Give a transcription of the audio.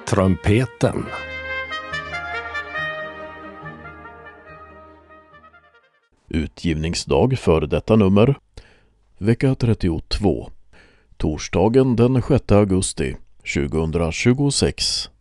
Trumpeten. Utgivningsdag för detta nummer. Vecka 32. Torsdagen den 6 augusti 2026.